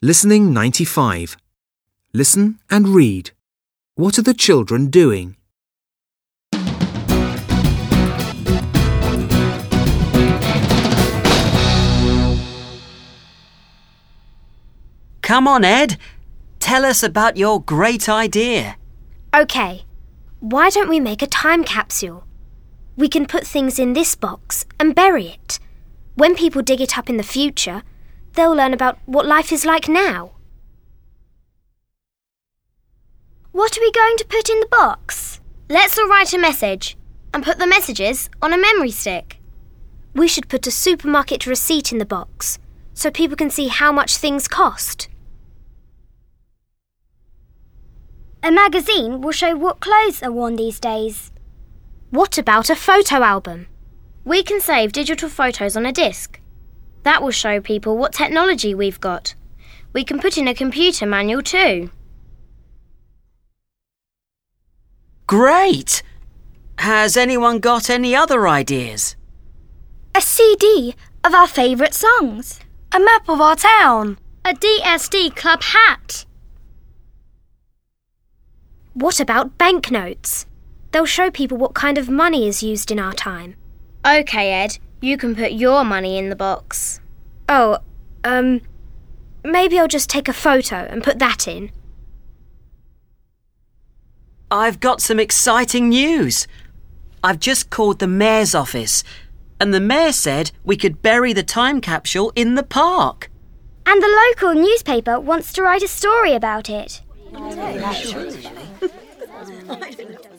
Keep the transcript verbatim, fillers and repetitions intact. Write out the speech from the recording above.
Listening ninety-five. Listen and read. What are the children doing? Come on, Ed. Tell us about your great idea. OK. Why don't we make a time capsule? We can put things in this box and bury it. When people dig it up in the future, they'll learn about what life is like now. What are we going to put in the box? Let's all write a message and put the messages on a memory stick. We should put a supermarket receipt in the box so people can see how much things cost. A magazine will show what clothes are worn these days. What about a photo album? We can save digital photos on a disc. That will show people what technology we've got. We can put in a computer manual too. Great! Has anyone got any other ideas? A C D of our favourite songs. A map of our town. A D S D club hat. What about banknotes? They'll show people what kind of money is used in our time. OK, Ed, you can put your money in the box. Oh, um, maybe I'll just take a photo and put that in. I've got some exciting news. I've just called the mayor's office, and the mayor said we could bury the time capsule in the park. And the local newspaper wants to write a story about it.